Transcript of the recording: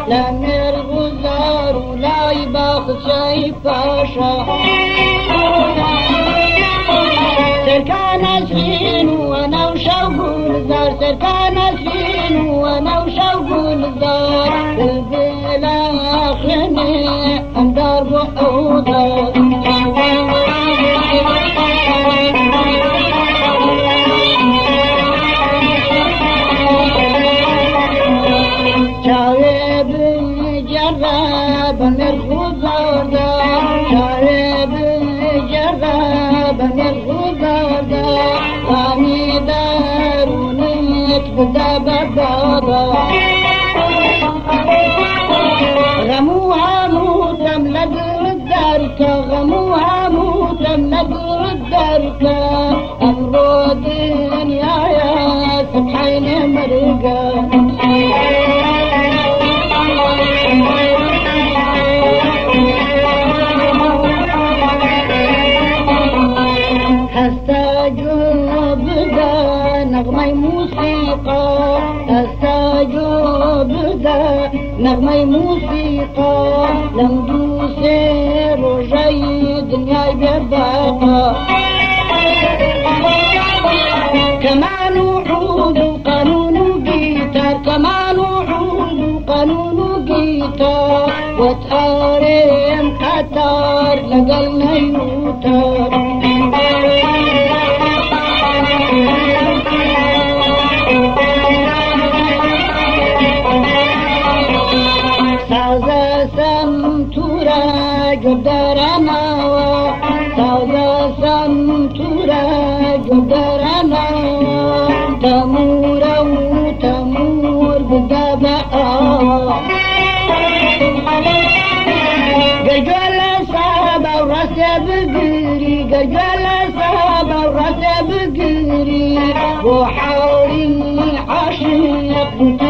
لا من الغزار ولا يباخذ شي فاشا سركان سين وانا وشوق الزار سركان سين وانا وشوق الزار البلا خلني اندار بقوضة شايب الجراب من الغزار شايب الجراب من الغزار راني دارونيك بدا بابا غموها موتم لدر الدركة غموها موتم لدر الدركة أمرو دنيا يا سبحين مرقا استجوب ذا نغمي موسيقى استجوب ذا نغمي موسيقى لم دوسير وجاي دنياي بباقى كمان وعود وقانون وجيتار كمان وعود وقانون وجيتار وتقارن قطار لقلنا يوتار سازا سمتورا جدرنا سازا سمتورا جدرنا تمورا وتمور بدبا قجل سابا ورسب قري قجل سابا ورسب قري وحاولي عشق